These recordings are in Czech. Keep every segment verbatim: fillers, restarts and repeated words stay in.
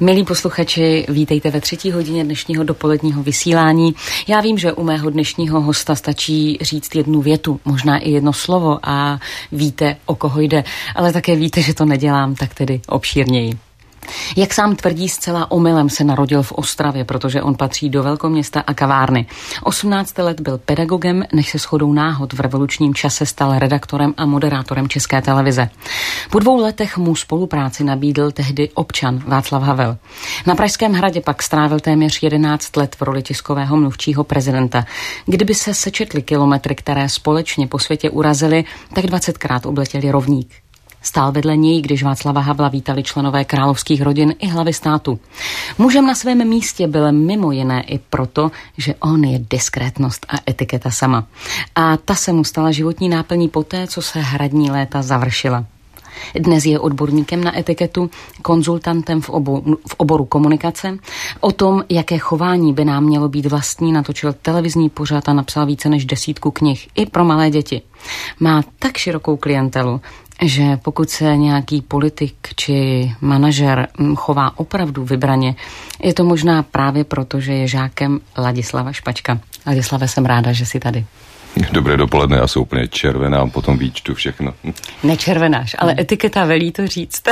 Milí posluchači, vítejte ve třetí hodině dnešního dopoledního vysílání. Já vím, že u mého dnešního hosta stačí říct jednu větu, možná i jedno slovo a víte, o koho jde, ale také víte, že to nedělám tak tedy obšírněji. Jak sám tvrdí, zcela omylem se narodil v Ostravě, protože on patří do velkoměsta a kavárny. osmnáct let byl pedagogem, než se shodou náhod v revolučním čase stal redaktorem a moderátorem České televize. Po dvou letech mu spolupráci nabídl tehdy občan Václav Havel. Na Pražském hradě pak strávil téměř jedenáct let v roli tiskového mluvčího prezidenta. Kdyby se sečetly kilometry, které společně po světě urazili, tak dvacetkrát obletěli rovník. Stál vedle něj, když Václava Havla vítali členové královských rodin i hlavy státu. Mužem na svém místě byl mimo jiné i proto, že on je diskrétnost a etiketa sama. A ta se mu stala životní náplní poté, co se hradní léta završila. Dnes je odborníkem na etiketu, konzultantem v, obu, v oboru komunikace. O tom, jaké chování by nám mělo být vlastní, natočil televizní pořad a napsal více než desítku knih i pro malé děti. Má tak širokou klientelu, že pokud se nějaký politik či manažer chová opravdu vybraně, je to možná právě proto, že je žákem Ladislava Špačka. Ladislave, jsem ráda, že jsi tady. Dobré dopoledne, já jsem úplně červená, potom výčtu všechno. Nečervenáš, ale etiketa velí to říct.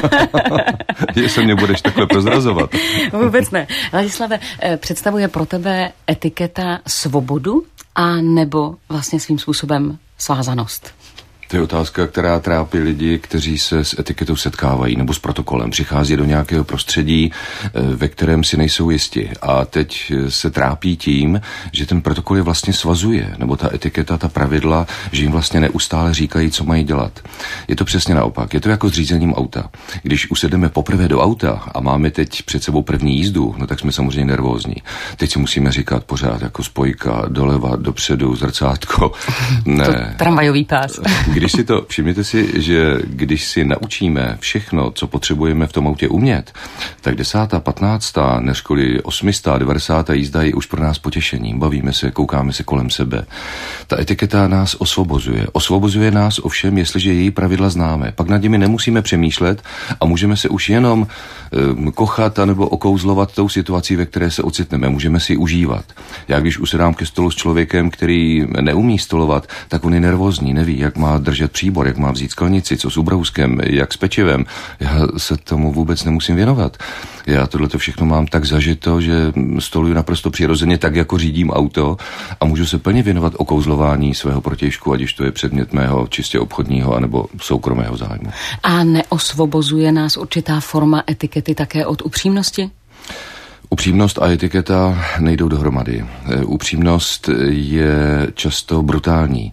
Jestli mě budeš takhle prozrazovat. Vůbec ne. Ladislave, představuje pro tebe etiketa svobodu a nebo vlastně svým způsobem svázanost? To je otázka, která trápí lidi, kteří se s etiketou setkávají nebo s protokolem. Přichází do nějakého prostředí, ve kterém si nejsou jisti. A teď se trápí tím, že ten protokol je vlastně svazuje, nebo ta etiketa, ta pravidla, že jim vlastně neustále říkají, co mají dělat. Je to přesně naopak. Je to jako s řízením auta. Když usedeme poprvé do auta a máme teď před sebou první jízdu, no tak jsme samozřejmě nervózní. Teď si musíme říkat pořád jako spojka, doleva, dopředu, zrcátko. Ne. To tramvajový pás. Když si to, všimněte si, že když si naučíme všechno, co potřebujeme v tom autě umět, tak desátá, patnáctá, neřkoli osmistá, devadesátá jízda je už pro nás potěšením. Bavíme se, koukáme se kolem sebe. Ta etiketa nás osvobozuje. Osvobozuje nás ovšem, jestliže její pravidla známe. Pak nad nimi nemusíme přemýšlet a můžeme se už jenom um, kochat anebo okouzlovat tou situací, ve které se ocitneme. Můžeme si ji užívat. Já když usedám ke stolu s člověkem, který neumí stolovat, tak on je nervózní, neví, jak má držet příbor, jak má vzít sklenici, co s ubrouskem, jak s pečivem. Já se tomu vůbec nemusím věnovat. Já tohleto všechno mám tak zažito, že stoluju naprosto přirozeně tak, jako řídím auto a můžu se plně věnovat okouzlování svého protějšku, ať už to je předmět mého čistě obchodního anebo soukromého zájmu. A neosvobozuje nás určitá forma etikety také od upřímnosti? Upřímnost a etiketa nejdou dohromady. Upřímnost je často brutální.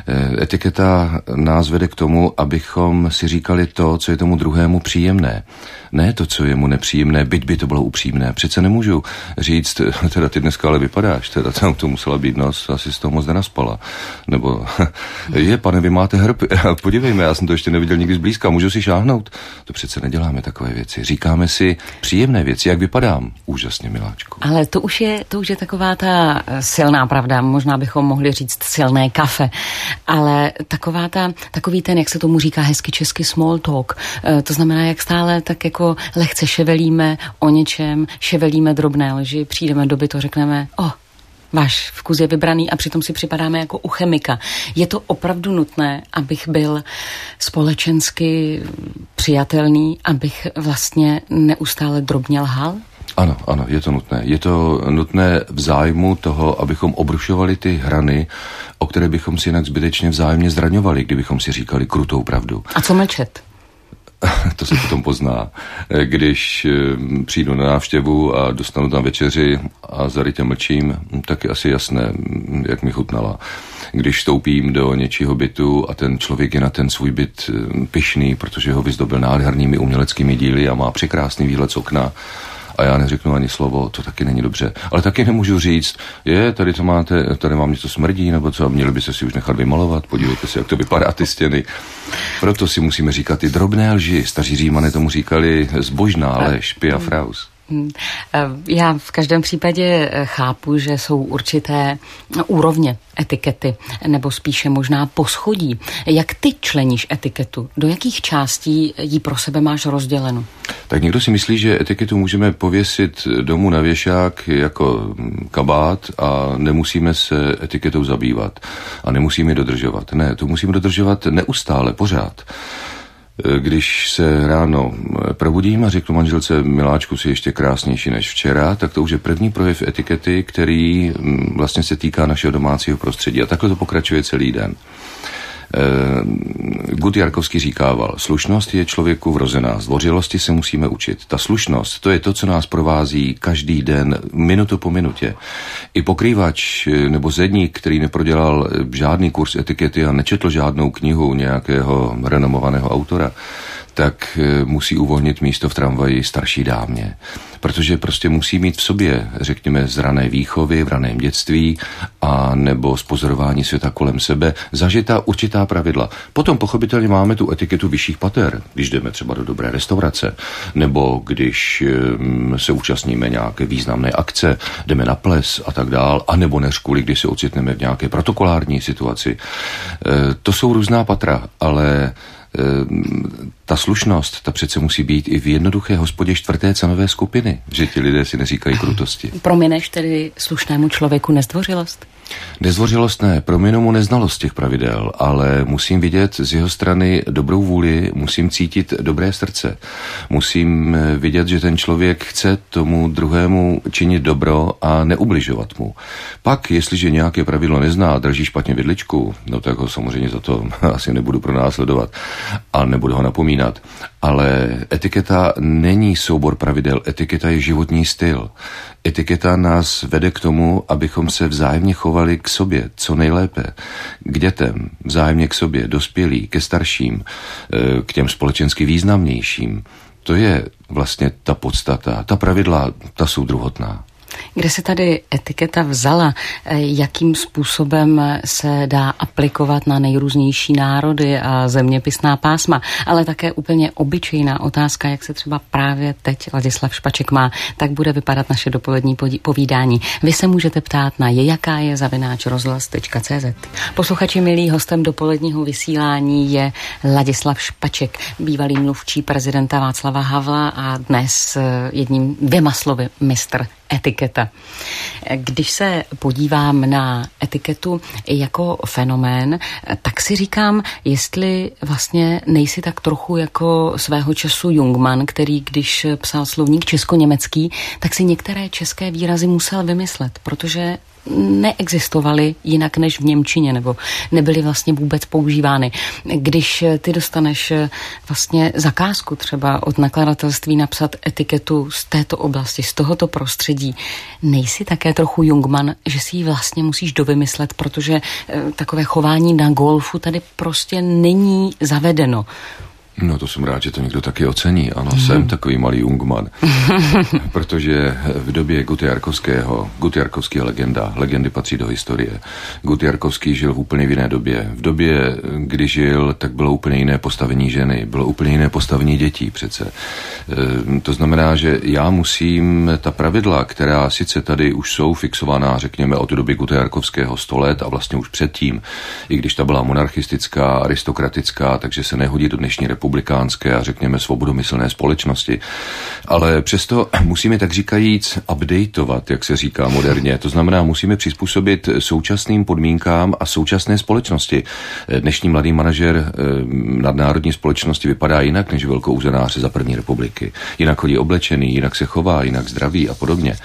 Etiketa nás vede k tomu, abychom si říkali to, co je tomu druhému příjemné. Ne to, co je mu nepříjemné, byť by to bylo upřímné. Přece nemůžu říct, teda ty dneska ale vypadáš, teda tam to musela být nos, asi z toho moc nenaspala. Nebo, je, pane, vy máte hrb, podívejme, já jsem to ještě neviděl nikdy zblízka, můžu si šáhnout? To přece neděláme takové věci. Říkáme si příjemné věci, jak vypadám. Úžasně, miláčku. Ale to už je, to už je taková ta silná pravda, možná bychom mohli říct silné kafe, ale taková ta, takový ten, jak se tomu říká hezky česky, small talk, to znamená, jak stále tak jako lehce ševelíme o něčem, ševelíme drobné lži, přijdeme do bytu, řekneme, oh, váš vkus je vybraný a přitom si připadáme jako u chemika. Je to opravdu nutné, abych byl společensky přijatelný, abych vlastně neustále drobně lhal? Ano, ano, je to nutné. Je to nutné v zájmu toho, abychom obrušovali ty hrany, o které bychom si jinak zbytečně vzájemně zraňovali, kdybychom si říkali krutou pravdu. A co mlčet? To se potom pozná. Když přijdu na návštěvu a dostanu tam večeři a zarytě mlčím, tak je asi jasné, jak mi chutnala. Když vstoupím do něčího bytu a ten člověk je na ten svůj byt pyšný, protože ho vyzdobil nádhernými uměleckými díly a má překrásný výhled z okna, a já neřeknu ani slovo, to taky není dobře. Ale taky nemůžu říct, je, tady to máte, tady vám něco smrdí, nebo co, měli byste si už nechat vymalovat, podívejte se, jak to vypadá ty stěny. Proto si musíme říkat ty drobné lži. Staří Římané tomu říkali zbožná lež, pia fraus. Já v každém případě chápu, že jsou určité úrovně etikety, nebo spíše možná poschodí. Jak ty členíš etiketu? Do jakých částí ji pro sebe máš rozdělenou? Tak někdo si myslí, že etiketu můžeme pověsit domů na věšák jako kabát a nemusíme se etiketou zabývat a nemusíme ji dodržovat. Ne, to musíme dodržovat neustále, pořád. Když se ráno probudím a řeknu manželce, miláčku, si ještě krásnější než včera, tak to už je první projev etikety, který vlastně se týká našeho domácího prostředí. A takhle to pokračuje celý den. Gut Jarkovský říkával, slušnost je člověku vrozená, zdvořilosti se musíme učit. Ta slušnost, to je to, co nás provází každý den, minutu po minutě. I pokrývač nebo zedník, který neprodělal žádný kurz etikety a nečetl žádnou knihu nějakého renomovaného autora, tak musí uvolnit místo v tramvaji starší dámě. Protože prostě musí mít v sobě, řekněme, z rané výchovy, v raném dětství a nebo z pozorování světa kolem sebe zažitá určitá pravidla. Potom pochopitelně máme tu etiketu vyšších pater, když jdeme třeba do dobré restaurace, nebo když se účastníme nějaké významné akce, jdeme na ples a tak dál, a nebo než kvůli, když se ocitneme v nějaké protokolární situaci. To jsou různá patra, ale ta slušnost, ta přece musí být i v jednoduché hospodě čtvrté cenové skupiny, že ti lidé si neříkají krutosti. Promineš tedy slušnému člověku nezdvořilost? Nezdvořilost ne, prominu mu neznalost těch pravidel, ale musím vidět z jeho strany dobrou vůli, musím cítit dobré srdce. Musím vidět, že ten člověk chce tomu druhému činit dobro a neubližovat mu. Pak, jestliže nějaké pravidlo nezná, drží špatně vidličku, no tak ho samozřejmě za to asi nebudu pronásledovat a nebudu ho napomínat. Ale etiketa není soubor pravidel, etiketa je životní styl. Etiketa nás vede k tomu, abychom se vzájemně chovali k sobě co nejlépe. K dětem, vzájemně k sobě, dospělí, ke starším, k těm společensky významnějším. To je vlastně ta podstata. Ta pravidla, ta jsou druhotná. Kde se tady etiketa vzala? Jakým způsobem se dá aplikovat na nejrůznější národy a zeměpisná pásma? Ale také úplně obyčejná otázka, jak se třeba právě teď Ladislav Špaček má, tak bude vypadat naše dopolední povídání. Vy se můžete ptát na je jaká je zavináč rozhlas tečka cé zet. Posluchači milí, hostem dopoledního vysílání je Ladislav Špaček, bývalý mluvčí prezidenta Václava Havla a dnes jedním dvěma slovy mistr etiketa. Když se podívám na etiketu jako fenomén, tak si říkám, jestli vlastně nejsi tak trochu jako svého času Jungmann, který když psal slovník česko-německý, tak si některé české výrazy musel vymyslet, protože neexistovaly jinak než v němčině, nebo nebyly vlastně vůbec používány. Když ty dostaneš vlastně zakázku třeba od nakladatelství napsat etiketu z této oblasti, z tohoto prostředí, nejsi také trochu Jungmann, že si ji vlastně musíš dovymyslet, protože takové chování na golfu tady prostě není zavedeno. No to jsem rád, že to někdo taky ocení. Ano, mm. jsem takový malý Jungmann. Protože v době Guta Jarkovského, Gut Jarkovský je legenda, legendy patří do historie. Gut Jarkovský žil v úplně jiné době. V době, kdy žil, tak bylo úplně jiné postavení ženy, bylo úplně jiné postavení dětí přece. E, to znamená, že já musím ta pravidla, která sice tady už jsou fixovaná, řekněme, od doby Guta Jarkovského sto let a vlastně už předtím, i když ta byla monarchistická, aristokratická, takže se nehodí do dnešní republiky, republikánské a řekněme svobodomyslné společnosti. Ale přesto musíme tak říkajíc updateovat, jak se říká moderně. To znamená, musíme přizpůsobit současným podmínkám a současné společnosti. Dnešní mladý manažer nadnárodní společnosti vypadá jinak než velkoúzenář za první republiky. Jinak chodí oblečený, jinak se chová, jinak zdraví a podobně.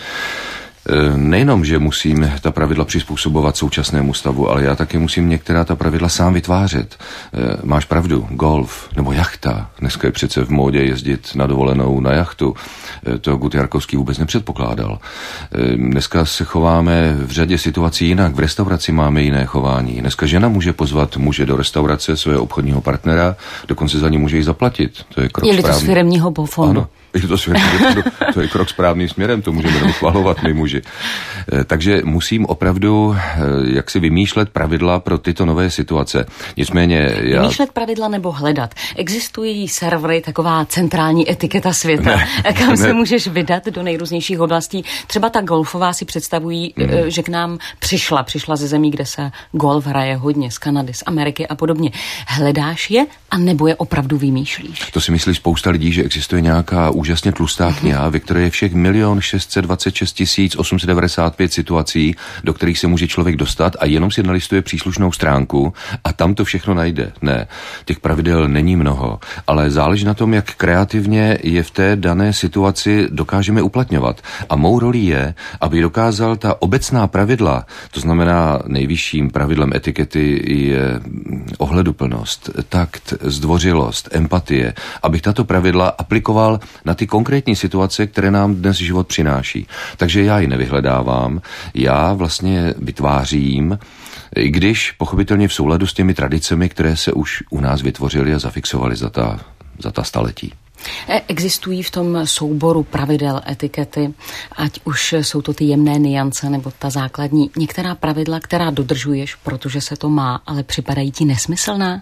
Nejenom, že musím ta pravidla přizpůsobovat současnému stavu, ale já taky musím některá ta pravidla sám vytvářet. Máš pravdu, golf nebo jachta. Dneska je přece v módě jezdit na dovolenou na jachtu. To Gut Jarkovský vůbec nepředpokládal. Dneska se chováme v řadě situací jinak. V restauraci máme jiné chování. Dneska žena může pozvat muže do restaurace svého obchodního partnera, dokonce za ní může i zaplatit. To je krok správný. Je-li to z firemního bofonu. Ano. Je to, to je krok správným směrem, to můžeme jenom chvalovat my muži. Takže musím opravdu jak si vymýšlet pravidla pro tyto nové situace. Nicméně já... Vymýšlet pravidla nebo hledat. Existují servery, taková centrální etiketa světa, ne, kam ne. se můžeš vydat do nejrůznějších oblastí. Třeba ta golfová si představují, hmm. že k nám přišla. Přišla ze zemí, kde se golf hraje hodně, z Kanady, z Ameriky a podobně. Hledáš je a nebo je opravdu vymýšlíš? To si myslí spousta lidí, že existuje nějaká úžasně tlustá kniha, ve které je všech milion šest set dvacet šest tisíc osm set devadesát pět situací, do kterých se může člověk dostat a jenom si nalistuje příslušnou stránku a tam to všechno najde. Ne, těch pravidel není mnoho, ale záleží na tom, jak kreativně je v té dané situaci dokážeme uplatňovat. A mou rolí je, aby dokázal ta obecná pravidla, to znamená nejvyšším pravidlem etikety je ohleduplnost, takt, zdvořilost, empatie, abych tato pravidla aplikoval na ty konkrétní situace, které nám dnes život přináší. Takže já ji nevyhledávám, já vlastně vytvářím, i když pochopitelně v souladu s těmi tradicemi, které se už u nás vytvořily a zafixovaly za ta, za ta staletí. Existují v tom souboru pravidel etikety, ať už jsou to ty jemné niance nebo ta základní, některá pravidla, která dodržuješ, protože se to má, ale připadají ti nesmyslná?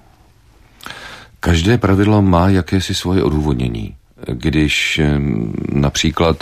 Každé pravidlo má jakési svoje odůvodnění. Když například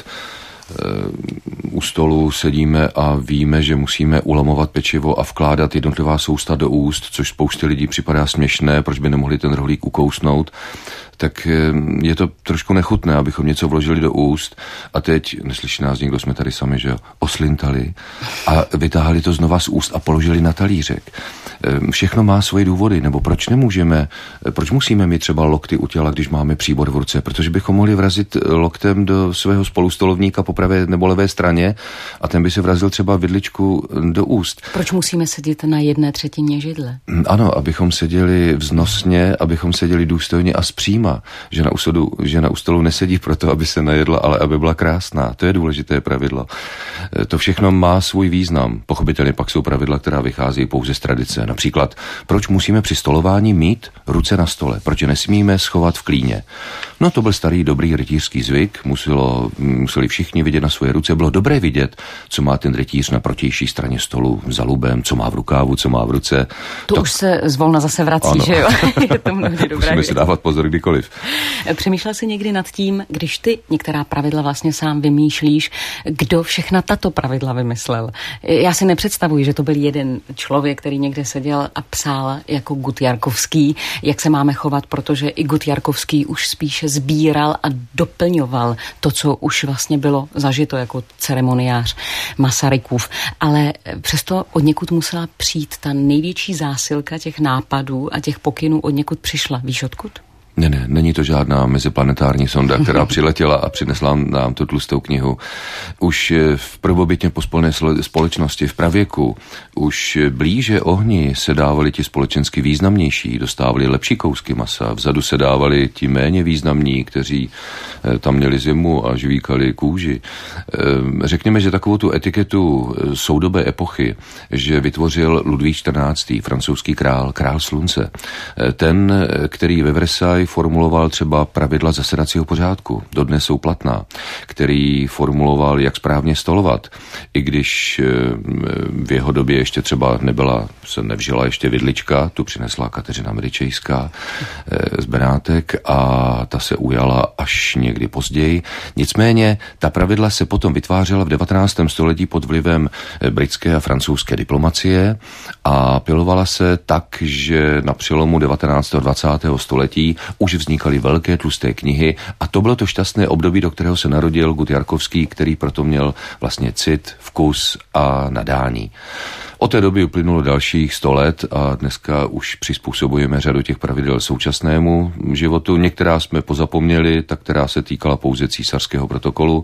u stolu sedíme a víme, že musíme ulamovat pečivo a vkládat jednotlivá sousta do úst, což spoustě lidí připadá směšné, proč by nemohli ten rohlík ukousnout, tak je to trošku nechutné, abychom něco vložili do úst a teď, neslyší nás někdo, jsme tady sami, že jo, oslintali a vytáhli to znova z úst a položili na talířek. Všechno má svoje důvody, nebo proč nemůžeme, proč musíme mít třeba lokty u těla, když máme příbor v ruce, protože bychom mohli vrazit loktem do svého spolustolovníka po pravé nebo levé straně a ten by se vrazil třeba vidličku do úst. Proč musíme sedět na jedné třetině židle? Ano, abychom seděli vznosně, abychom seděli důstojně a zpříma. Žena u, sodu, žena u stolu nesedí proto, aby se najedla, ale aby byla krásná. To je důležité pravidlo. To všechno má svůj význam. Pochopitelně pak jsou pravidla, která vycházejí pouze z tradice. Například, proč musíme při stolování mít ruce na stole? Proč je nesmíme schovat v klíně? No to byl starý dobrý rytířský zvyk. Muselo, museli všichni vidět na svoje ruce. Bylo dobré vidět, co má ten rytíř na protější straně stolu za lubem, co má v rukávu, co má v ruce. To, to... už se zvolna zase vrací, ano. Že jo? Je to mnohdy dobré. Musíme si dávat pozor kdykoliv. Přemýšlel jsi někdy nad tím, když ty některá pravidla vlastně sám vymýšlíš, kdo všechna tato pravidla vymyslel? Já si nepředstavuji, že to byl jeden člověk, který někde seděl a psal jako Gutjarkovský, jak se máme chovat, protože i Gutjarkovský už spíše sbíral a doplňoval to, co už vlastně bylo zažito jako ceremoniář Masarykův. Ale přesto od někud musela přijít ta největší zásilka těch nápadů a těch pokynů od někud přišla. Víš odkud? Ne, ne, není to žádná meziplanetární sonda, která přiletěla a přinesla nám tu tlustou knihu. Už v prvobytně pospolné společnosti v pravěku, už blíže ohni se dávali ti společensky významnější, dostávali lepší kousky masa, vzadu se dávali ti méně významní, kteří tam měli zimu a žvíkali kůži. Řekněme, že takovou tu etiketu soudobé epochy, že vytvořil Ludvík čtrnáctý, francouzský král, král slunce. Ten, který ve Versailles formuloval třeba pravidla zasedacího pořádku, dodnes jsou platná, který formuloval, jak správně stolovat, i když v jeho době ještě třeba nebyla, se nevžila ještě vidlička, tu přinesla Kateřina Medičejská z Benátek a ta se ujala až někdy později. Nicméně ta pravidla se potom vytvářela v devatenáctém století pod vlivem britské a francouzské diplomacie a pilovala se tak, že na přelomu devatenáctého a dvacátého století už vznikaly velké tlusté knihy a to bylo to šťastné období, do kterého se narodil Gutjarkovský, který proto měl vlastně cit, vkus a nadání. Od té doby uplynulo dalších sto let a dneska už přizpůsobujeme řadu těch pravidel současnému životu. Některá jsme pozapomněli, ta, která se týkala pouze císařského protokolu,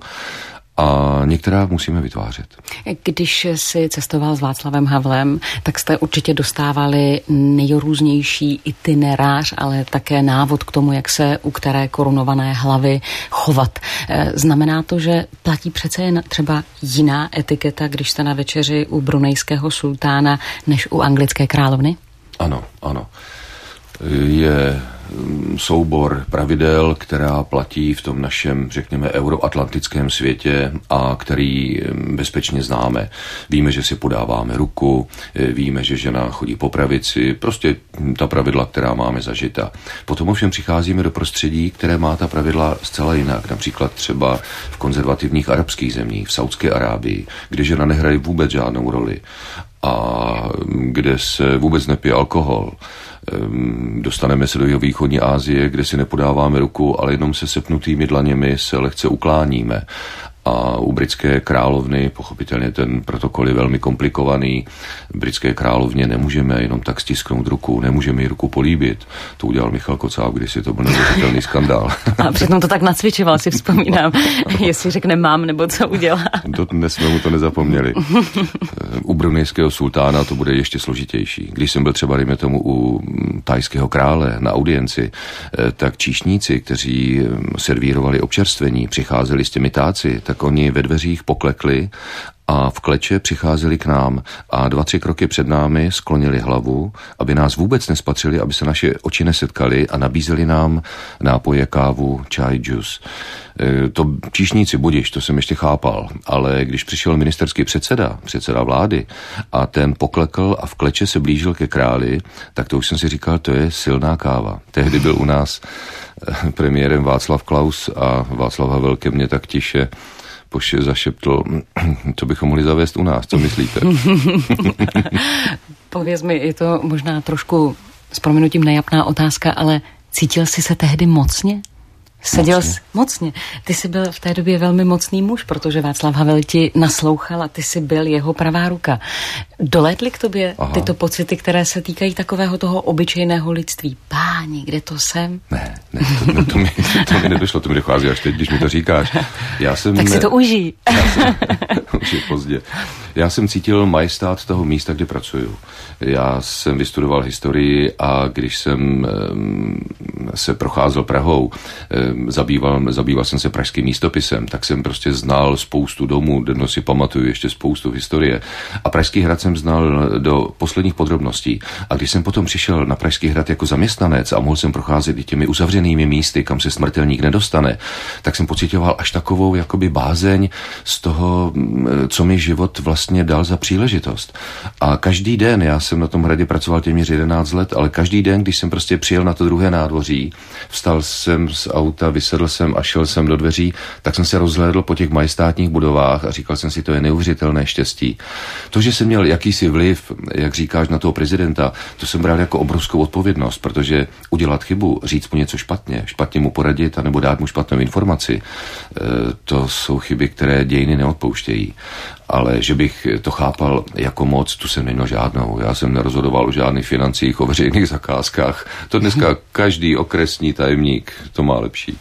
a některá musíme vytvářet. Když jsi cestoval s Václavem Havlem, tak jste určitě dostávali nejrůznější itinerář, ale také návod k tomu, jak se u které korunované hlavy chovat. Znamená to, že platí přece jen třeba jiná etiketa, když jste na večeři u brunejského sultána, než u anglické královny? Ano, ano. Je soubor pravidel, která platí v tom našem, řekněme, euroatlantickém světě a který bezpečně známe. Víme, že si podáváme ruku, víme, že žena chodí po pravici, prostě ta pravidla, která máme zažita. Potom ovšem přicházíme do prostředí, které má ta pravidla zcela jinak, například třeba v konzervativních arabských zemích, v Saudské Arábii, kde žena nehraje vůbec žádnou roli a kde se vůbec nepije alkohol. Dostaneme se do jeho východní Asie, kde si nepodáváme ruku, ale jenom se sepnutými dlaněmi se lehce ukláníme. A u britské královny, pochopitelně ten protokol je velmi komplikovaný, britské královně nemůžeme jenom tak stisknout ruku, nemůžeme jí ruku políbit. To udělal Michal Kocáb, když si to byl neuvěřitelný skandál. A přitom to tak nacvičoval, si vzpomínám, jestli řekne mám, nebo co udělá. To dnes jsme mu to nezapomněli. U brunejského sultána to bude ještě složitější. Když jsem byl třeba, dejme tomu, u thajského krále na audienci, tak číšníci, kteří servírovali občerstvení, přicházeli s těmi táci, tak oni ve dveřích poklekli a v kleče přicházeli k nám a dva, tři kroky před námi sklonili hlavu, aby nás vůbec nespatřili, aby se naše oči nesetkaly a nabízeli nám nápoje, kávu, čaj, džus. E, to číšníci, budiš, to jsem ještě chápal, ale když přišel ministerský předseda, předseda vlády a ten poklekl a v kleče se blížil ke králi, tak to už jsem si říkal, to je silná káva. Tehdy byl u nás premiérem Václav Klaus a Václav Havel ke mně tak tiše poše zašeptl, co bychom mohli zavést u nás, co myslíte? Pověz mi, je to možná trošku s prominutím nejapná otázka, ale cítil jsi se tehdy mocně? Seděl mocně. Jsi mocně. Ty jsi byl v té době velmi mocný muž, protože Václav Havel ti naslouchal a ty jsi byl jeho pravá ruka. Dolétly k tobě Aha. tyto pocity, které se týkají takového toho obyčejného lidství? Páni, kde to jsem? Ne, ne, to, no, to, mi, to mi nedošlo, to mi dochází až teď, když mi to říkáš. Já jsem, tak si to užij. Jsem, už je pozdě. Já jsem cítil majestát toho místa, kde pracuju. Já jsem vystudoval historii a když jsem um, se procházel Prahou, um, zabýval, zabýval jsem se pražským místopisem, tak jsem prostě znal spoustu domů, dnes si pamatuju ještě spoustu historie. A Pražský hrad jsem znal do posledních podrobností. A když jsem potom přišel na Pražský hrad jako zaměstnanec a mohl jsem procházet i těmi uzavřenými místy, kam se smrtelník nedostane, tak jsem pocitoval až takovou jakoby bázeň z toho, co mi život vlastně dal za příležitost. A každý den, já jsem na tom hradě pracoval téměř jedenáct let, ale každý den, když jsem prostě přijel na to druhé nádvoří, vstal jsem z auta, vysedl jsem a šel jsem do dveří, tak jsem se rozhlédl po těch majestátních budovách a říkal jsem si, to je neuvěřitelné štěstí. To, že jsem měl jakýsi vliv, jak říkáš, na toho prezidenta, to jsem bral jako obrovskou odpovědnost, protože udělat chybu, říct mu něco špatně, špatně mu poradit anebo dát mu špatnou informaci, to jsou chyby, které dějiny neodpouštějí. Ale že bych to chápal jako moc, tu jsem neměl žádnou. Já jsem nerozhodoval o žádných financích, o veřejných zakázkách. To dneska každý okresní tajemník to má lepší.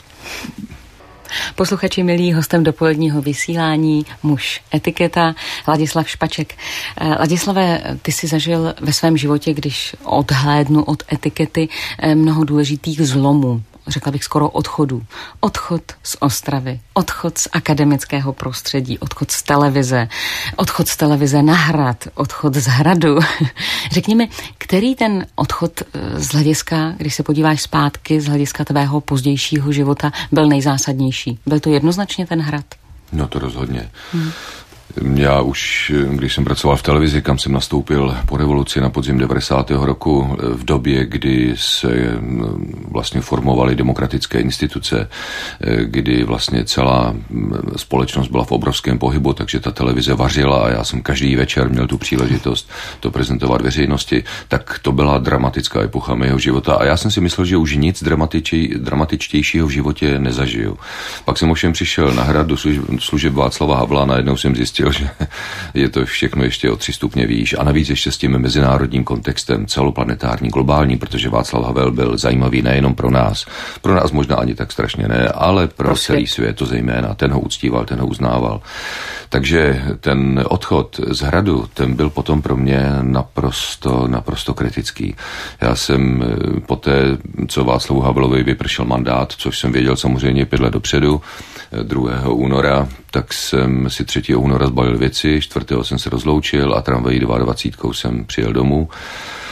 Posluchači milí, hostem dopoledního vysílání muž etiketa Ladislav Špaček. Ladislave, ty jsi zažil ve svém životě, když odhlédnu od etikety, mnoho důležitých zlomů. Řekla bych skoro odchodu. Odchod z Ostravy, odchod z akademického prostředí, odchod z televize, odchod z televize na hrad, odchod z hradu. Řekněme, který ten odchod z hlediska, když se podíváš zpátky, z hlediska tvého pozdějšího života, byl nejzásadnější? Byl to jednoznačně ten hrad? No to rozhodně. Hmm. Já už, když jsem pracoval v televizi, kam jsem nastoupil po revoluci na podzim devadesátého roku, v době, kdy se vlastně formovaly demokratické instituce, kdy vlastně celá společnost byla v obrovském pohybu, takže ta televize vařila a já jsem každý večer měl tu příležitost to prezentovat veřejnosti, tak to byla dramatická epocha mého života a já jsem si myslel, že už nic dramatičtějšího v životě nezažiju. Pak jsem ovšem přišel na hrad do služeb Václava Havla a najednou jsem zjistil, že je to všechno ještě o tři stupně výš a navíc ještě s tím mezinárodním kontextem celoplanetární, globální, protože Václav Havel byl zajímavý nejenom pro nás, pro nás možná ani tak strašně ne, ale pro, pro celý svět to zejména, ten ho uctíval, ten ho uznával. Takže ten odchod z hradu, ten byl potom pro mě naprosto, naprosto kritický. Já jsem poté, co Václavu Havelovi vypršel mandát, což jsem věděl samozřejmě pět let dopředu, druhého února, tak jsem si třetího února zbalil věci, čtvrtého jsem se rozloučil a tramvají dvacátkou jsem přijel domů.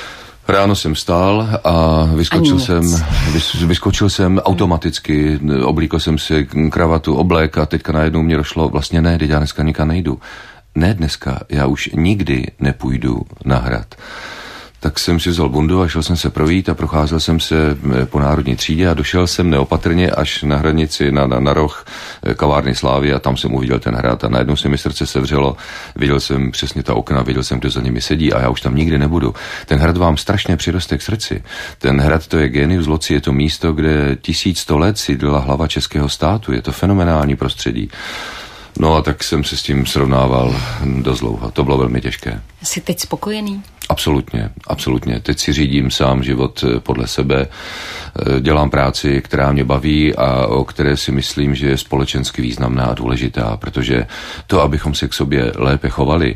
Ráno jsem vstál a vyskočil jsem, vys, vyskočil jsem automaticky, oblíkl jsem si kravatu, oblek a teďka najednou mě došlo, vlastně ne, teď já dneska nikam nejdu. Ne dneska, já už nikdy nepůjdu na hrad. Tak jsem si vzal bundu a šel jsem se projít a procházel jsem se po Národní třídě a došel jsem neopatrně až na hranici, na, na, na roh kavárny Slávy a tam jsem uviděl ten hrad a najednou se mi srdce sevřelo, viděl jsem přesně ta okna, viděl jsem, kdo za nimi sedí a já už tam nikdy nebudu. Ten hrad vám strašně přiroste k srdci. Ten hrad to je genius loci, je to místo, kde tisíc sto let sídlila hlava českého státu, je to fenomenální prostředí. No a tak jsem se s tím srovnával dost dlouho. To bylo velmi těžké. Jsi teď spokojený? Absolutně, absolutně. Teď si řídím sám život podle sebe, dělám práci, která mě baví a o které si myslím, že je společensky významná a důležitá, protože to, abychom se k sobě lépe chovali,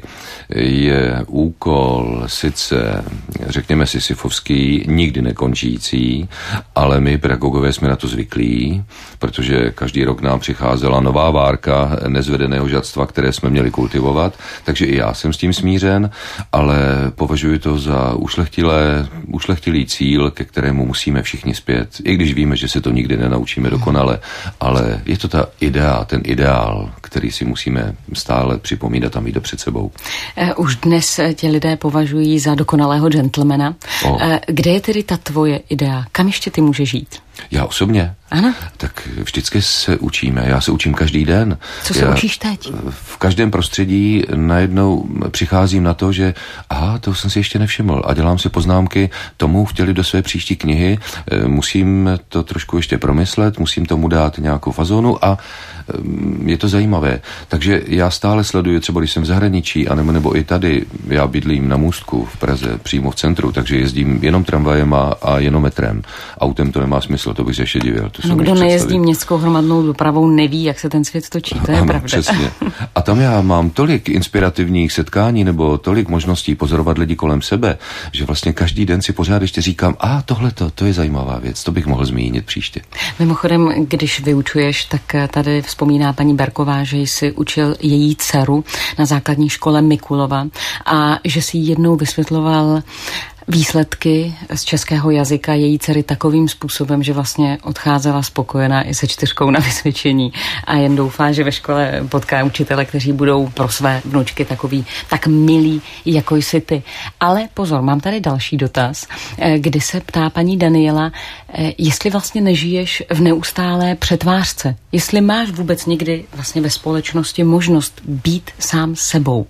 je úkol sice, řekněme sisyfovský, nikdy nekončící, ale my pedagogové jsme na to zvyklí, protože každý rok nám přicházela nová várka nezvedeného žadstva, které jsme měli kultivovat, takže i já jsem s tím smířen, ale považuji to za ušlechtilé, ušlechtilý cíl, ke kterému musíme všichni zpět. I když víme, že se to nikdy nenaučíme dokonale, ale je to ta idea, ten ideál, který si musíme stále připomínat a mít před sebou. Už dnes tě lidé považují za dokonalého gentlemana. Oh. Kde je tedy ta tvoje idea? Kam ještě ty můžeš žít? Já osobně? Ano. Tak vždycky se učíme. Já se učím každý den. Co se Já učíš teď? V každém prostředí najednou přicházím na to, že aha, to jsem si ještě nevšiml a dělám si poznámky, tomu chtěli do své příští knihy, musím to trošku ještě promyslet, musím tomu dát nějakou fazonu a je to zajímavé. Takže já stále sleduju, třeba když jsem v zahraničí, anebo nebo i tady, já bydlím na Můstku v Praze, přímo v centru, takže jezdím jenom tramvajem a, a jenom metrem. Autem to nemá smysl, to bych se ještě divil. To no, kdo nejezdí městskou hromadnou dopravou, neví, jak se ten svět točí, to je ano, pravda. Přesně. A tam já mám tolik inspirativních setkání nebo tolik možností pozorovat lidi kolem sebe, že vlastně každý den si pořád ještě říkám, a tohleto, to je zajímavá věc, to bych mohl zmínit příště. Mimochodem, když vyučuješ, tak tady vzpomíná paní Berková, že jsi učil její dceru na základní škole Mikulova a že si jednou vysvětloval výsledky z českého jazyka její dcery takovým způsobem, že vlastně odcházela spokojená i se čtyřkou na vysvědčení a jen doufá, že ve škole potká učitele, kteří budou pro své vnučky takový tak milí, jako jsi ty. Ale pozor, mám tady další dotaz, kdy se ptá paní Daniela, jestli vlastně nežiješ v neustálé přetvářce, jestli máš vůbec někdy vlastně ve společnosti možnost být sám sebou.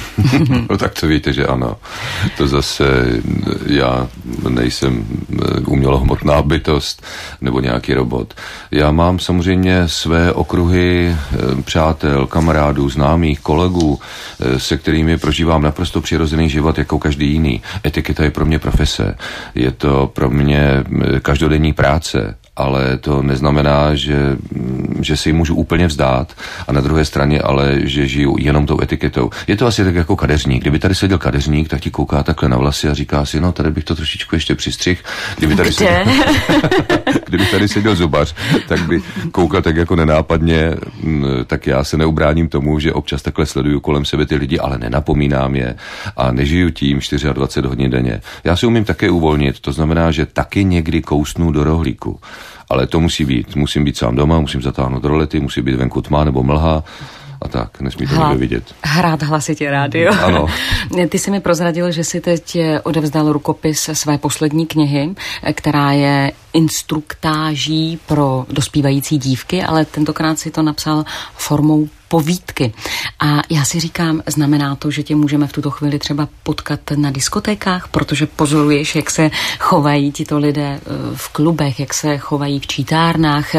No tak to víte, že ano. To zase já nejsem umělohmotná bytost nebo nějaký robot. Já mám samozřejmě své okruhy přátel, kamarádů, známých, kolegů, se kterými prožívám naprosto přirozený život jako každý jiný. Etiketa je pro mě profese. Je to pro mě každodenní práce. Ale to neznamená, že, že si ji můžu úplně vzdát a na druhé straně ale, že žiju jenom tou etiketou. Je to asi tak jako kadeřník. Kdyby tady seděl kadeřník, tak ti kouká takhle na vlasy a říká si, no tady bych to trošičku ještě přistřih. Kdyby tady, seděl, kdyby tady seděl zubař, tak by koukal tak jako nenápadně, tak já se neubráním tomu, že občas takhle sleduju kolem sebe ty lidi, ale nenapomínám je a nežiju tím dvacet čtyři hodin denně. Já si umím také uvolnit, to znamená, že taky někdy kousnu do rohlíku. Ale to musí být. Musím být sám doma, musím zatáhnout rolety, musí být venku tma nebo mlha a tak, nesmí to nikdo vidět. Hrát hlasitě rádio. Ano. Ty jsi mi prozradil, že si teď odevzdal rukopis své poslední knihy, která je instruktáží pro dospívající dívky, ale tentokrát si to napsal formou povídky. A já si říkám, znamená to, že tě můžeme v tuto chvíli třeba potkat na diskotékách, protože pozoruješ, jak se chovají tito lidé v klubech, jak se chovají v čítárnách,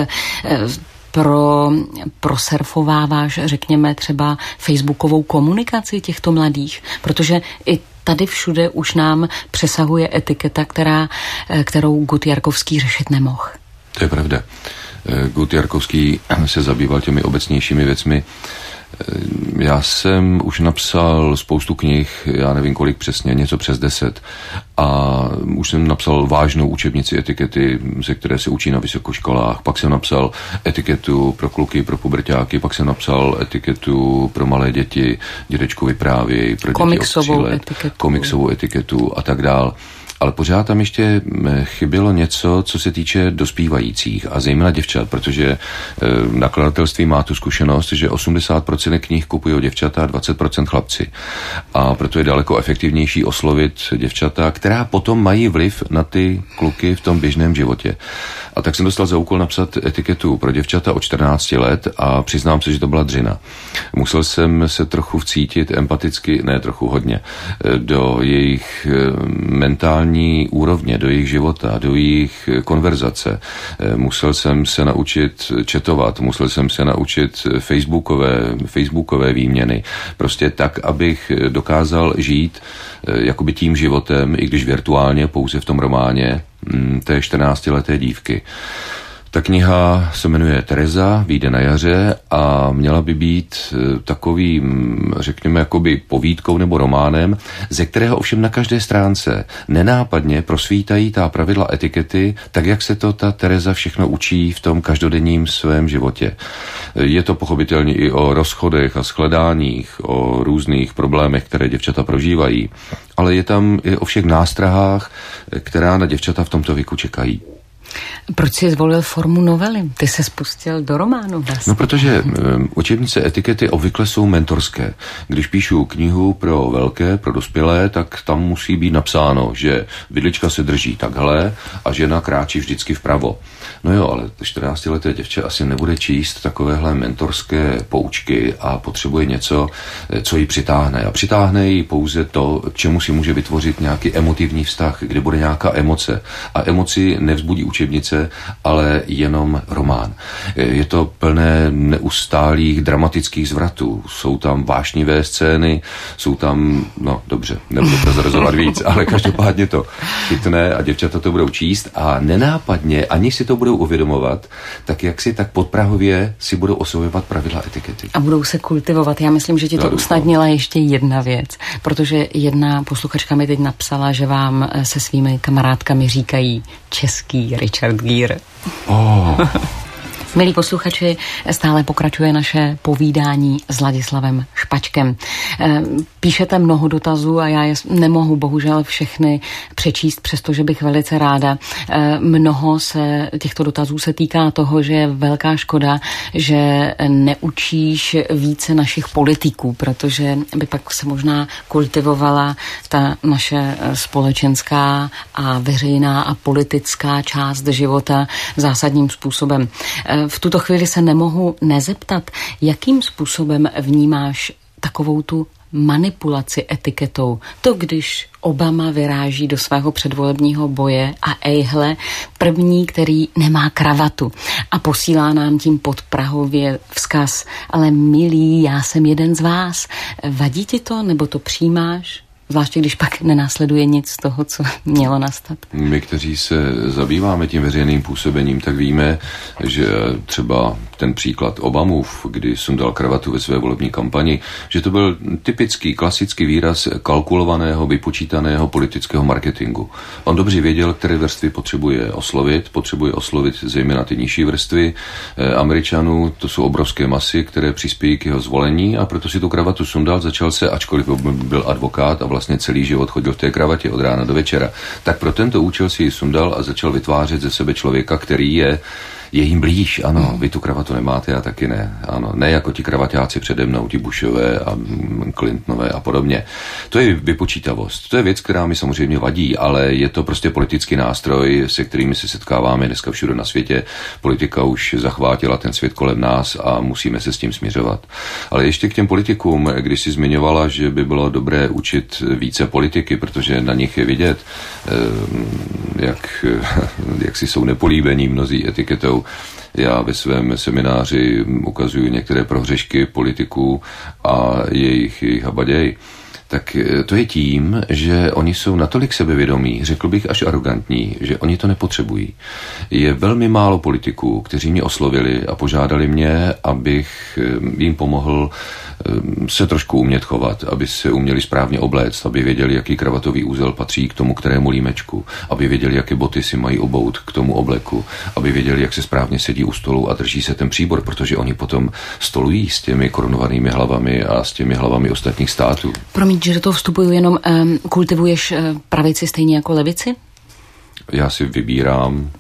pro, prosurfováváš, řekněme, třeba facebookovou komunikaci těchto mladých, protože i tady všude už nám přesahuje etiketa, která, kterou Gut Jarkovský řešit nemohl. To je pravda. Gut Jarkovský se zabýval těmi obecnějšími věcmi. Já jsem už napsal spoustu knih, já nevím kolik přesně, něco přes deset. A už jsem napsal vážnou učebnici etikety, ze které se učí na vysokoškolách. Pak jsem napsal etiketu pro kluky, pro puberťáky, pak jsem napsal etiketu pro malé děti, dědečku vyprávěj, pro děti komiksovou etiketu. komiksovou etiketu a tak dál. ale pořád tam ještě chybělo něco, co se týče dospívajících a zejména děvčat, protože nakladatelství má tu zkušenost, že osmdesát procent knih kupují děvčata a dvacet procent chlapci. A proto je daleko efektivnější oslovit děvčata, která potom mají vliv na ty kluky v tom běžném životě. A tak jsem dostal za úkol napsat etiketu pro děvčata od čtrnácti let a přiznám se, že to byla dřina. Musel jsem se trochu vcítit empaticky, ne trochu hodně, do jejich mentální úrovně, do jejich života, do jejich konverzace. Musel jsem se naučit četovat, musel jsem se naučit facebookové, facebookové výměny. Prostě tak, abych dokázal žít jakoby tím životem, i když virtuálně, pouze v tom románě, té čtrnáctileté dívky. Ta kniha se jmenuje Tereza, vyjde na jaře a měla by být takovým, řekněme, jakoby povídkou nebo románem, ze kterého ovšem na každé stránce nenápadně prosvítají ta pravidla etikety, tak jak se to ta Tereza všechno učí v tom každodenním svém životě. Je to pochopitelně i o rozchodech a shledáních, o různých problémech, které děvčata prožívají, ale je tam i o všech nástrahách, která na děvčata v tomto věku čekají. Proč jsi zvolil formu novely? Ty se spustil do románu vlastně. No, protože um, učebnice etikety obvykle jsou mentorské. Když píšu knihu pro velké, pro dospělé, tak tam musí být napsáno, že vidlička se drží takhle a žena kráčí vždycky vpravo. No jo, ale čtrnáctileté děvče asi nebude číst takovéhle mentorské poučky a potřebuje něco, co ji přitáhne. A přitáhne ji pouze to, k čemu si může vytvořit nějaký emotivní vztah, kde bude nějaká emoce. A emoci nevzbudí učebnice, ale jenom román. Je to plné neustálých dramatických zvratů. Jsou tam vášnivé scény, jsou tam, no dobře, nebudu prozrazovat víc, ale každopádně to chytne a děvčata to budou číst a nenápadně, ani si to budou uvědomovat, tak jak si tak podprahově si budou osvojovat pravidla etikety. A budou se kultivovat. Já myslím, že ti to usnadnila ještě jedna věc, protože jedna posluchačka mi teď napsala, že vám se svými kamarádkami říkají český Richard Gere. Oh. Milí posluchači, stále pokračuje naše povídání s Ladislavem Špačkem. Píšete mnoho dotazů a já je nemohu bohužel všechny přečíst, přestože bych velice ráda. Mnoho se těchto dotazů se týká toho, že je velká škoda, že neučíš více našich politiků, protože by pak se možná kultivovala ta naše společenská a veřejná a politická část života zásadním způsobem. V tuto chvíli se nemohu nezeptat, jakým způsobem vnímáš takovou tu manipulaci etiketou. To, když Obama vyráží do svého předvolebního boje a ejhle, první, který nemá kravatu a posílá nám tím podprahově vzkaz, ale milí, já jsem jeden z vás. Vadí ti to, nebo to přijímáš? Zvláště když pak nenásleduje nic z toho, co mělo nastat. My, kteří se zabýváme tím veřejným působením, tak víme, že třeba ten příklad Obamův, kdy sundal kravatu ve své volební kampani, že to byl typický, klasický výraz kalkulovaného, vypočítaného politického marketingu. On dobře věděl, které vrstvy potřebuje oslovit, potřebuje oslovit zejména ty nižší vrstvy Američanů, to jsou obrovské masy, které přispějí k jeho zvolení a proto si tu kravatu sundal, začal se, ačkoliv byl advokát a vlastně celý život chodil v té kravatě od rána do večera, tak pro tento účel si ji sundal a začal vytvářet ze sebe člověka, který je je jim blíž, ano, vy tu kravatu nemáte, já taky ne, ano, ne jako ti kravaťáci přede mnou, ti Bushové a Clintonové a podobně. To je vypočítavost, to je věc, která mi samozřejmě vadí, ale je to prostě politický nástroj, se kterými se setkáváme dneska všude na světě. Politika už zachvátila ten svět kolem nás a musíme se s tím směřovat. Ale ještě k těm politikům, když si zmiňovala, že by bylo dobré učit více politiky, protože na nich je vidět, jak, jak si jsou nepolíbení mnozí etiketou. Já ve svém semináři ukazuju některé prohřešky politiků a jejich, jejich habaděj. Tak to je tím, že oni jsou natolik sebevědomí, řekl bych až arrogantní, že oni to nepotřebují. Je velmi málo politiků, kteří mě oslovili a požádali mě, abych jim pomohl se trošku umět chovat, aby se uměli správně obléct, aby věděli, jaký kravatový úzel patří k tomu kterému límečku, aby věděli, jaké boty si mají obout k tomu obleku, aby věděli, jak se správně sedí u stolu a drží se ten příbor, protože oni potom stolují s těmi korunovanými hlavami a s těmi hlavami ostatních států. Promiň, říct, že do toho vstupuju jenom, um, kultivuješ uh, pravici stejně jako levici? Já si vybírám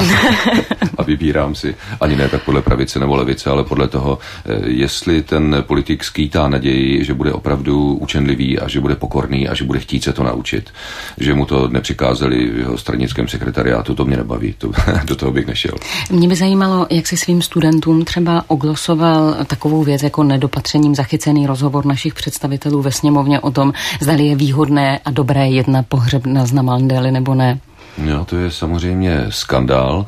a vybírám si ani ne tak podle pravice nebo levice, ale podle toho, jestli ten politik skýtá naději, že bude opravdu učenlivý a že bude pokorný a že bude chtít se to naučit. Že mu to nepřikázali v jeho stranickém sekretariátu, to mě nebaví, to, do toho bych nešel. Mě by zajímalo, jak si svým studentům třeba oglosoval takovou věc jako nedopatřením zachycený rozhovor našich představitelů ve sněmovně o tom, zdali je výhodné a dobré jedna pohřebna na Mandely nebo ne. No, to je samozřejmě skandál,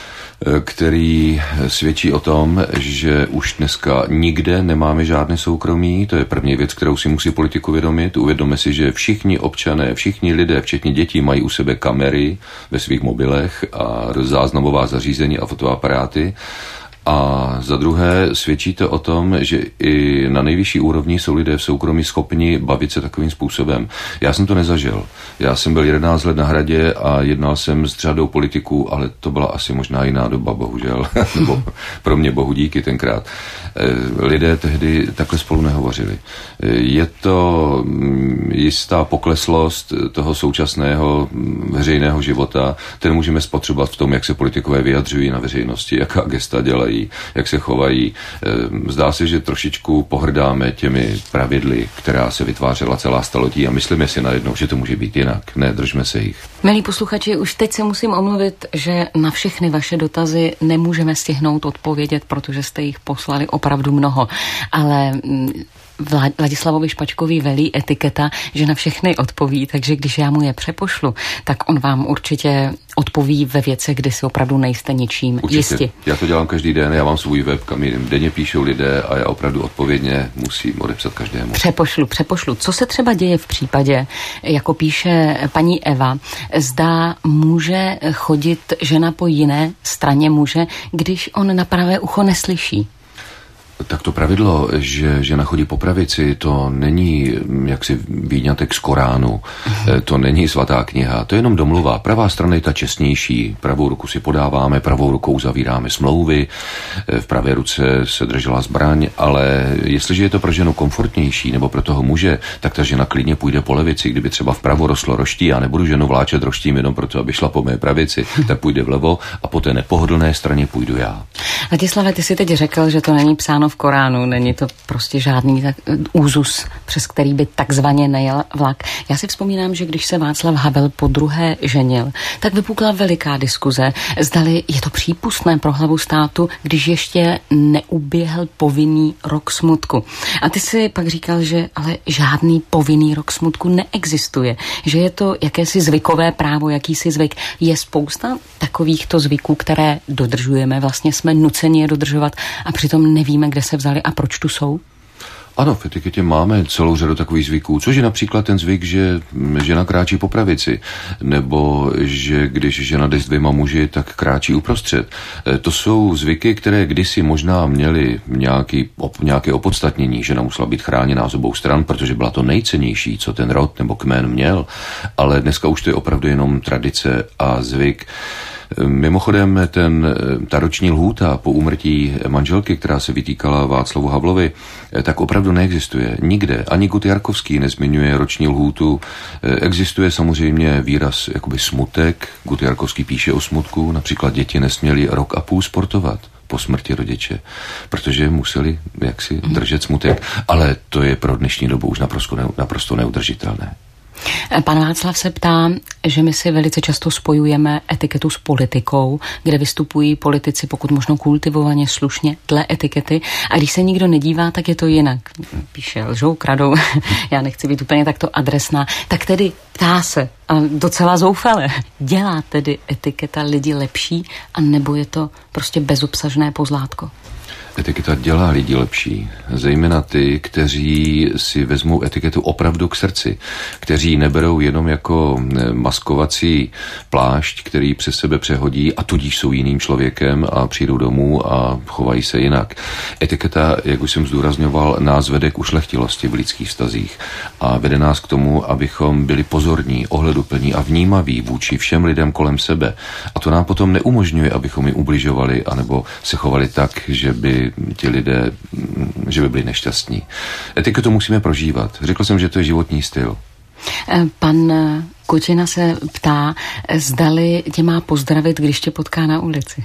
který svědčí o tom, že už dneska nikde nemáme žádné soukromí. To je první věc, kterou si musí politik uvědomit. Uvědomme si, že všichni občané, všichni lidé, včetně dětí, mají u sebe kamery ve svých mobilech a záznamová zařízení a fotoaparáty. A za druhé svědčí to o tom, že i na nejvyšší úrovni jsou lidé v soukromí schopni bavit se takovým způsobem. Já jsem to nezažil. Já jsem byl jedenáct let na Hradě a jednal jsem s řadou politiků, ale to byla asi možná jiná doba, bohužel. Nebo pro mě bohu díky tenkrát. Lidé tehdy takhle spolu nehovořili. Je to jistá pokleslost toho současného veřejného života. Ten můžeme spotřebovat v tom, jak se politikové vyjadřují na veřejnosti, jaká gesta dělají, jak se chovají. Zdá se, že trošičku pohrdáme těmi pravidly, která se vytvářela celá staletí a myslíme si najednou, že to může být jinak. Ne, držme se jich. Milí posluchači, už teď se musím omluvit, že na všechny vaše dotazy nemůžeme stihnout odpovědět, protože jste jich poslali opravdu mnoho. Ale Vladislavovi Špačkovi velí etiketa, že na všechny odpoví, takže když já mu je přepošlu, tak on vám určitě odpoví ve věci, kdy si opravdu nejste ničím jistí. Já to dělám každý den, já mám svůj web, kam denně píšou lidé a já opravdu odpovědně musím odepsat každému. Přepošlu, přepošlu. Co se třeba děje v případě, jako píše paní Eva, zda může chodit žena po jiné straně muže, když on na pravé ucho neslyší? Tak to pravidlo, že žena chodí po pravici, to není jaksi výňatek z Koránu, to není svatá kniha, to je jenom domluva. Pravá strana je ta čestnější, pravou ruku si podáváme, pravou rukou zavíráme smlouvy, v pravé ruce se držela zbraň, ale jestliže je to pro ženu komfortnější nebo pro toho muže, tak ta žena klidně půjde po levici. Kdyby třeba vpravo rostlo roští, já nebudu ženu vláčet roštím jenom proto, aby šla po mé pravici, tak půjde vlevo a po té nepohodlné straně půjdu já. Ladislave, ty si teď řekl, že to není psáno v Koránu, není to prostě žádný tak, úzus, přes který by takzvaně nejel vlak. Já si vzpomínám, že když se Václav Havel po druhé ženil, tak vypukla veliká diskuze, zdali je to přípustné pro hlavu státu, když ještě neuběhl povinný rok smutku. A ty si pak říkal, že ale žádný povinný rok smutku neexistuje, že je to jakési zvykové právo, jakýsi zvyk. Je spousta takovýchto zvyků, které dodržujeme, vlastně jsme nuceni je dodržovat a přitom nevíme, kde se vzali a proč tu jsou? Ano, v etiketě máme celou řadu takových zvyků, což je například ten zvyk, že žena kráčí po pravici, nebo že když žena jde s dvěma muži, tak kráčí uprostřed. To jsou zvyky, které kdysi možná měly nějaký, op, nějaké opodstatnění. Žena musela být chráněná z obou stran, protože byla to nejcennější, co ten rod nebo kmen měl, ale dneska už to je opravdu jenom tradice a zvyk. Mimochodem, ten, ta roční lhůta po úmrtí manželky, která se vytýkala Václavu Havlovi, tak opravdu neexistuje. Nikde. Ani Gut Jarkovský nezmiňuje roční lhůtu. Existuje samozřejmě výraz jakoby smutek. Gut Jarkovský píše o smutku. Například děti nesměly rok a půl sportovat po smrti rodiče, protože museli jaksi držet smutek. Ale to je pro dnešní dobu už naprosto, naprosto neudržitelné. Pan Václav se ptá, že my si velice často spojujeme etiketu s politikou, kde vystupují politici pokud možno kultivovaně, slušně, dle etikety a když se nikdo nedívá, tak je to jinak. Píše, lžou, kradou, já nechci být úplně takto adresná. Tak tedy ptá se, a docela zoufale, dělá tedy etiketa lidi lepší a nebo je to prostě bezobsažné pozlátko? Etiketa dělá lidi lepší, zejména ty, kteří si vezmou etiketu opravdu k srdci, kteří neberou jenom jako maskovací plášť, který přes sebe přehodí a tudíž jsou jiným člověkem a přijdou domů a chovají se jinak. Etiketa, jak už jsem zdůrazňoval, nás vede k ušlechtilosti v lidských vztazích a vede nás k tomu, abychom byli pozorní, ohleduplní a vnímaví vůči všem lidem kolem sebe. A to nám potom neumožňuje, abychom jim ubližovali anebo se chovali tak, že by by ti lidé, že by byli nešťastní. Etiketu musíme prožívat. Řekl jsem, že to je životní styl. Pan Kučina se ptá, zdali tě má pozdravit, když tě potká na ulici.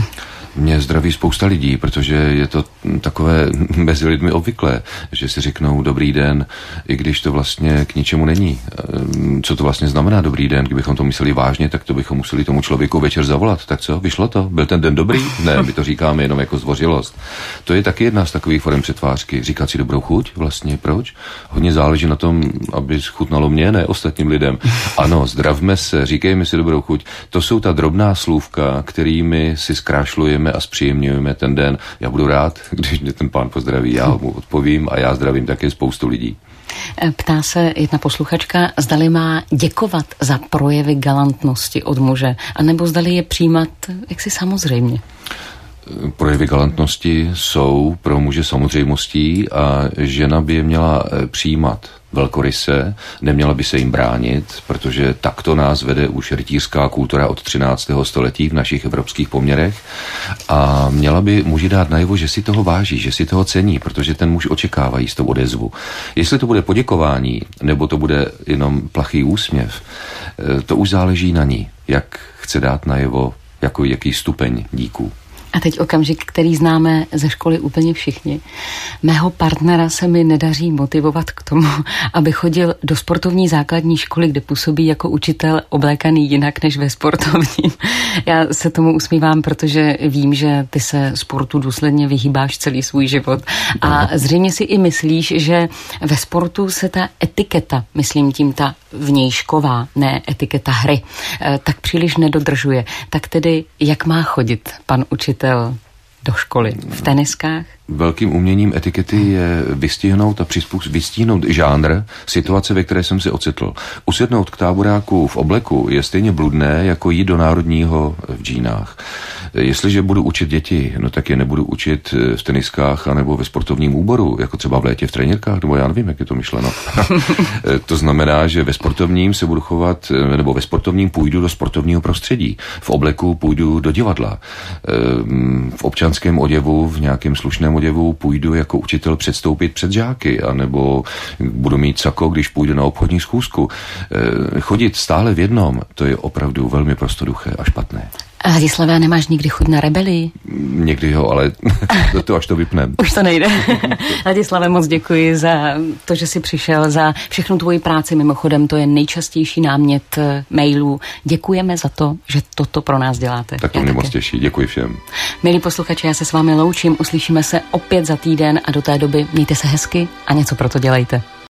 Mě zdraví spousta lidí, protože je to takové mezi lidmi obvyklé, že si řeknou dobrý den, i když to vlastně k ničemu není. Co to vlastně znamená dobrý den? Kdybychom to mysleli vážně, tak to bychom museli tomu člověku večer zavolat. Tak co, vyšlo to? Byl ten den dobrý? Ne, my to říkáme jenom jako zdvořilost. To je taky jedna z takových forem přetvářky. Říkat si dobrou chuť vlastně, proč? Hodně záleží na tom, aby chutnalo mě, ne ostatním lidem. Ano, zdravme se, říkejme si dobrou chuť. To jsou ta drobná slůvka, kterými si zkrášlujeme a zpříjemňujeme ten den. Já budu rád, když mě ten pán pozdraví, já mu odpovím a já zdravím také spoustu lidí. Ptá se jedna posluchačka, zdali má děkovat za projevy galantnosti od muže, anebo zdali je přijímat jaksi samozřejmě. Projevy galantnosti jsou pro muže samozřejmostí a žena by je měla přijímat velkoryse, neměla by se jim bránit, protože takto nás vede už rytířská kultura od třináctého století v našich evropských poměrech a měla by muži dát najevo, že si toho váží, že si toho cení, protože ten muž očekává jistou odezvu. Jestli to bude poděkování, nebo to bude jenom plachý úsměv, to už záleží na ní, jak chce dát najevo, jako jaký stupeň díků. A teď okamžik, který známe ze školy úplně všichni. Mého partnera se mi nedaří motivovat k tomu, aby chodil do sportovní základní školy, kde působí jako učitel oblékaný jinak než ve sportovním. Já se tomu usmívám, protože vím, že ty se sportu důsledně vyhýbáš celý svůj život. A zřejmě si i myslíš, že ve sportu se ta etiketa, myslím tím ta vnějšková, ne etiketa hry, tak příliš nedodržuje. Tak tedy, jak má chodit pan učitel do školy? V teniskách? Velkým uměním etikety je vystihnout a přizpůsobit, vystihnout žánr situace, ve které jsem se ocitl. Usednout k táboráku v obleku je stejně bludné, jako jít do národního v džínách. Jestliže budu učit děti, no tak je nebudu učit v teniskách anebo ve sportovním úboru, jako třeba v létě v trenírkách, nebo já nevím, jak je to myšleno. To znamená, že ve sportovním se budu chovat, nebo ve sportovním půjdu do sportovního prostředí. V obleku půjdu do divadla. V občanském oděvu, v nějakém slušném oděvu půjdu jako učitel předstoupit před žáky, anebo budu mít sako, když půjdu na obchodní schůzku. Chodit stále v jednom, to je opravdu velmi prostoduché a špatné. A Ladislave, nemáš nikdy chuť na rebelii? Někdy jo, ale to, to až to vypnem. Už to nejde. Ladislave, moc děkuji za to, že jsi přišel, za všechnu tvoji práci. Mimochodem, to je nejčastější námět mailů. Děkujeme za to, že toto pro nás děláte. Tak to mě moc těší. Děkuji všem. Milí posluchači, já se s vámi loučím. Uslyšíme se opět za týden a do té doby mějte se hezky a něco pro to dělejte.